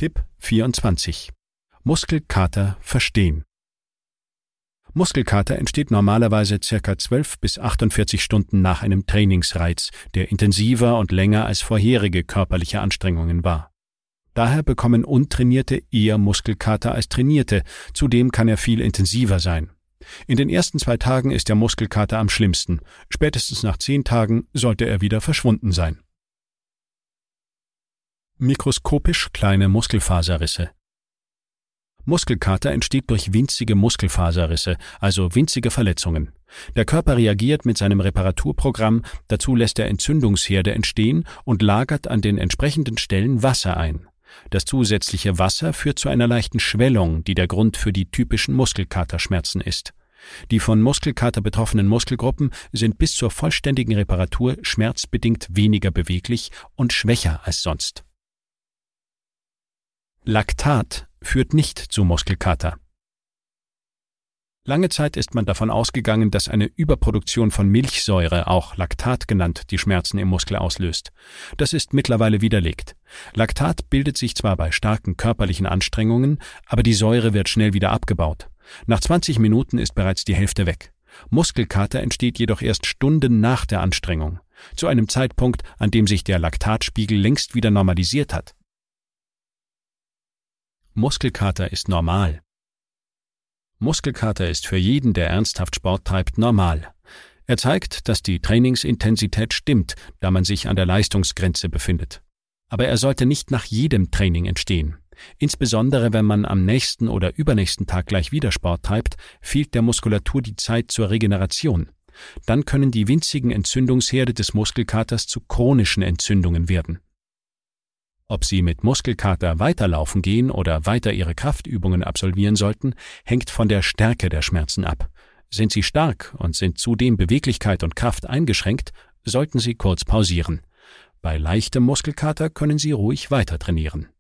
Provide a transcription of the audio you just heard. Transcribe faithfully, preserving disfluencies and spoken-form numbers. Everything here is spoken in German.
Tipp vierundzwanzig. Muskelkater verstehen. Muskelkater entsteht normalerweise ca. zwölf bis achtundvierzig Stunden nach einem Trainingsreiz, der intensiver und länger als vorherige körperliche Anstrengungen war. Daher bekommen Untrainierte eher Muskelkater als Trainierte, zudem kann er viel intensiver sein. In den ersten zwei Tagen ist der Muskelkater am schlimmsten, spätestens nach zehn Tagen sollte er wieder verschwunden sein. Mikroskopisch kleine Muskelfaserrisse. Muskelkater entsteht durch winzige Muskelfaserrisse, also winzige Verletzungen. Der Körper reagiert mit seinem Reparaturprogramm, dazu lässt er Entzündungsherde entstehen und lagert an den entsprechenden Stellen Wasser ein. Das zusätzliche Wasser führt zu einer leichten Schwellung, die der Grund für die typischen Muskelkaterschmerzen ist. Die von Muskelkater betroffenen Muskelgruppen sind bis zur vollständigen Reparatur schmerzbedingt weniger beweglich und schwächer als sonst. Laktat führt nicht zu Muskelkater. Lange Zeit ist man davon ausgegangen, dass eine Überproduktion von Milchsäure, auch Laktat genannt, die Schmerzen im Muskel auslöst. Das ist mittlerweile widerlegt. Laktat bildet sich zwar bei starken körperlichen Anstrengungen, aber die Säure wird schnell wieder abgebaut. Nach zwanzig Minuten ist bereits die Hälfte weg. Muskelkater entsteht jedoch erst Stunden nach der Anstrengung, zu einem Zeitpunkt, an dem sich der Laktatspiegel längst wieder normalisiert hat. Muskelkater ist normal. Muskelkater ist für jeden, der ernsthaft Sport treibt, normal. Er zeigt, dass die Trainingsintensität stimmt, da man sich an der Leistungsgrenze befindet. Aber er sollte nicht nach jedem Training entstehen. Insbesondere wenn man am nächsten oder übernächsten Tag gleich wieder Sport treibt, fehlt der Muskulatur die Zeit zur Regeneration. Dann können die winzigen Entzündungsherde des Muskelkaters zu chronischen Entzündungen werden. Ob Sie mit Muskelkater weiterlaufen gehen oder weiter Ihre Kraftübungen absolvieren sollten, hängt von der Stärke der Schmerzen ab. Sind Sie stark und sind zudem Beweglichkeit und Kraft eingeschränkt, sollten Sie kurz pausieren. Bei leichtem Muskelkater können Sie ruhig weiter trainieren.